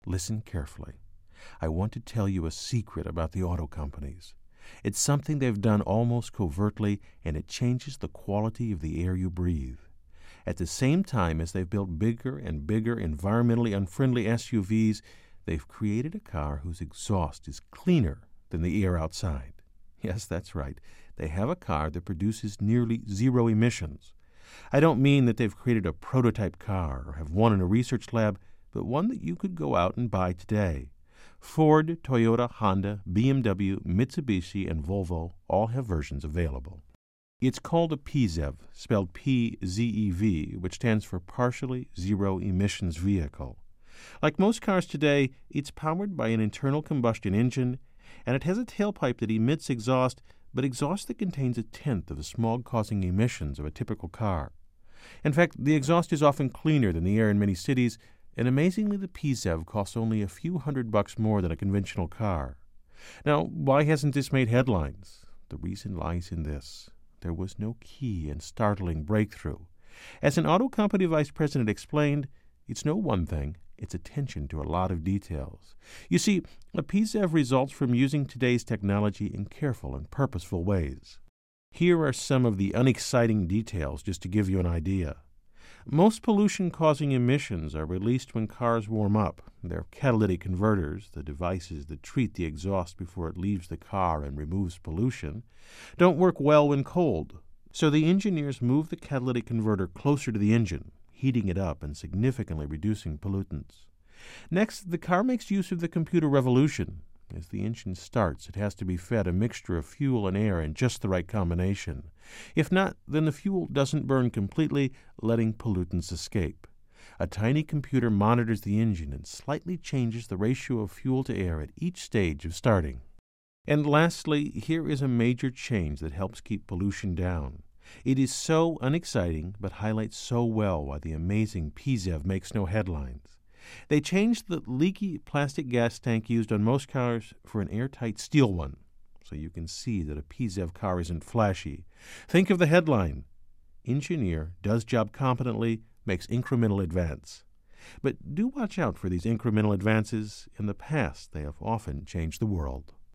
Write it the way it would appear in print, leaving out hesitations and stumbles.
Listen carefully. I want to tell you a secret about the auto companies. It's something they've done almost covertly, and it changes the quality of the air you breathe. At the same time as they've built bigger and bigger environmentally unfriendly SUVs, they've created a car whose exhaust is cleaner than the air outside. Yes, that's right. They have a car that produces nearly zero emissions. I don't mean that they've created a prototype car or have one in a research lab, but one that you could go out and buy today. Ford, Toyota, Honda, BMW, Mitsubishi, and Volvo all have versions available. It's called a PZEV, spelled P-Z-E-V, which stands for Partially Zero Emissions Vehicle. Like most cars today, it's powered by an internal combustion engine, and it has a tailpipe that emits exhaust, but exhaust that contains a tenth of the smog-causing emissions of a typical car. In fact, the exhaust is often cleaner than the air in many cities, and amazingly the PZEV costs only a few $100 more than a conventional car. Now, why hasn't this made headlines? The reason lies in this. There was no key and startling breakthrough. As an auto company vice president explained, it's no one thing, it's attention to a lot of details. You see, a PZEV results from using today's technology in careful and purposeful ways. Here are some of the unexciting details just to give you an idea. Most pollution-causing emissions are released when cars warm up. Their catalytic converters, the devices that treat the exhaust before it leaves the car and removes pollution, don't work well when cold. So the engineers move the catalytic converter closer to the engine, heating it up and significantly reducing pollutants. Next, the car makes use of the computer revolution. As the engine starts, it has to be fed a mixture of fuel and air in just the right combination. If not, then the fuel doesn't burn completely, letting pollutants escape. A tiny computer monitors the engine and slightly changes the ratio of fuel to air at each stage of starting. And lastly, here is a major change that helps keep pollution down. It is so unexciting, but highlights so well why the amazing PZEV makes no headlines. They changed the leaky plastic gas tank used on most cars for an airtight steel one, so you can see that a PZEV car isn't flashy. Think of the headline: Engineer does job competently, makes incremental advance. But do watch out for these incremental advances. In the past, they have often changed the world.